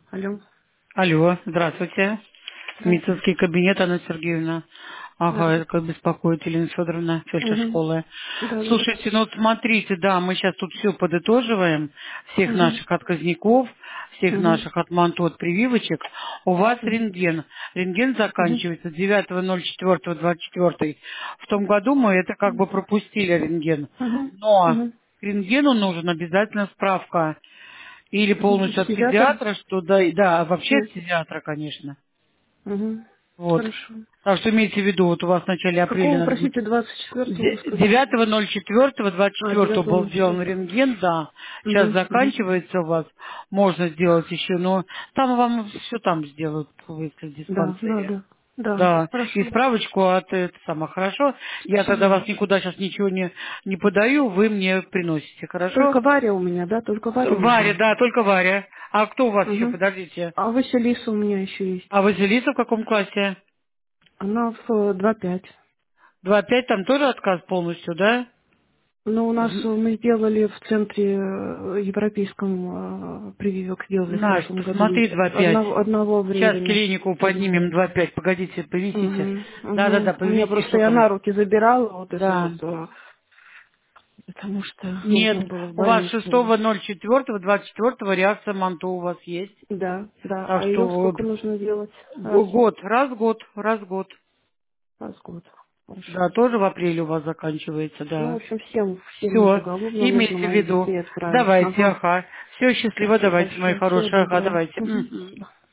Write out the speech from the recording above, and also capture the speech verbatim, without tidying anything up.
Алло. Алло, здравствуйте. Здравствуйте. Медицинский кабинет, Анна Сергеевна. Да. Ага, это как беспокоит Елена Федоровна, фельдшер Угу. школы. Да, да, да. Слушайте, ну вот смотрите, да, мы сейчас тут все подытоживаем, всех Угу. наших отказников, всех Угу. наших от манто, от прививочек. У вас Угу. рентген. Рентген Угу. заканчивается девятого ноль четвёртого двадцать четвёртого. В том году мы это как бы пропустили рентген. Угу. Но Угу. к рентгену нужен обязательно справка или полностью от Педиатр? педиатра, что да, и- да, а вообще от Угу. педиатра, конечно. Угу. Вот. Хорошо. Так что имейте в виду, вот у вас в начале С апреля какого, надо будет... простите, двадцать четвертого вы сказали? девятого ноль четвёртого двадцать А, четвёртого девятого был ноль сделан четвертого. рентген, да. Сейчас Угу. Угу. заканчивается у вас, можно сделать еще, но там вам все там сделают, если в Да, да, диспансере. да. Да, Да, и хорошо. справочку от это самое, хорошо. Я тогда Угу. вас никуда сейчас ничего не, не подаю, вы мне приносите, хорошо? Только Варя у меня, да? Только Варя Варя, нужна. да, только Варя. А кто у вас еще, Угу. подождите? А Василиса у меня еще есть. А Василиса в каком классе? Она в э, два пять. Два пять там тоже отказ полностью, да? Ну, у нас э, З- мы сделали в центре э, европейском э, прививок сделали в Настя, прошлом году посмотри два пять. одного, одного Сейчас времени. клинику поднимем Мгм. два пять. Погодите, повисите. Мгм. Да-да-да, Мгм. У меня повисите, просто что я там. на руки забирала вот это Да. вот, э, потому что Нет, нужно было в у вас больницу. шестого ноль четвёртого двадцать четвёртого реакция МАНТО у вас есть. Да, да. Так А что ее вот сколько нужно делать? Раз, г- год, раз в год, раз в год. раз в год. Хорошо. Да, тоже в апреле у вас заканчивается, Ну, в да. общем, всем, всем Все, поголовно нужно имейте в моих виду. детей отправить. Давайте, Ага. ага. Все, счастливо, Спасибо давайте, мои большое. Всего хорошие, ага, доброго. давайте. Мгм. Мгм. Спасибо.